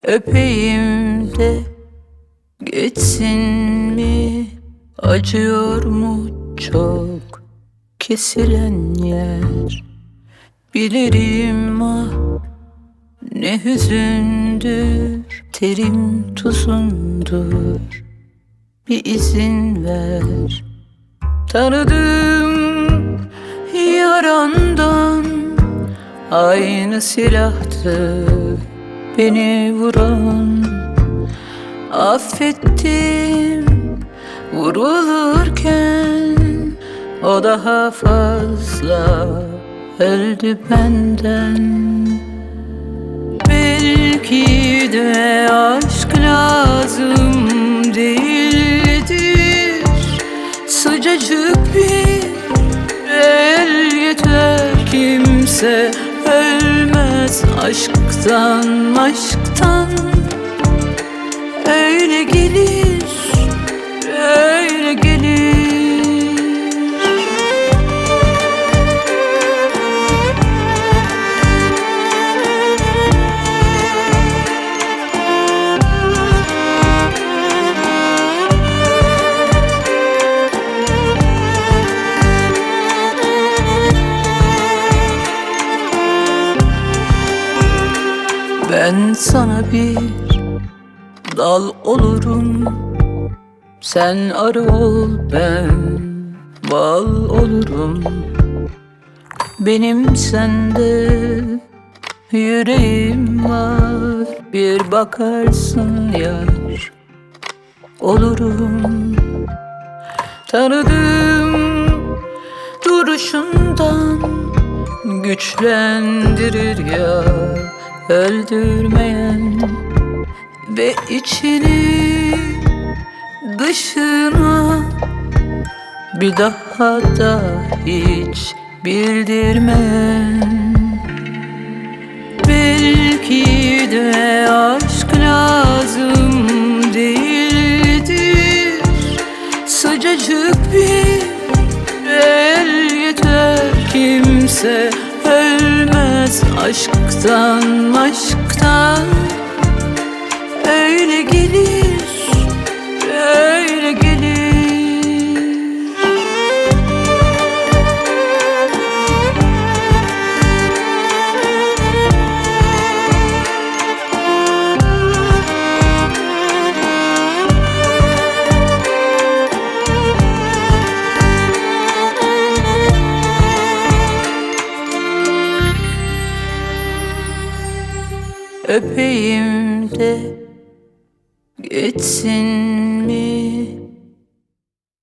Öpeyim de geçsin mi? Acıyor mu çok kesilen yer? Bilirim ah ne hüzündür, terim tuzundur. Bir izin ver, tanıdım yarandan. Aynı silahtı beni vuran. Affettim vurulurken, o daha fazla öldü benden. Belki de aşk lazım değildir. Sıcacık bir el yeter. Kimse ölmez aşktan, aşktan. Öyle gelir, öyle gelir. Ben sana bir dal olurum, sen arı ol, ben bal olurum. Benim sende yüreğim var, bir bakarsın yar olurum. Tanıdım duruşundan, güçlendirir ya öldürmeyen. Ve içini dışına bir daha da hiç bildirmeyen. Belki de aşk lazım değildir. Sıcacık bir el yeter. Kimse ölmez aşktan, aşktan. Öyle gelir, öyle gelir. Öpeyim de geçsin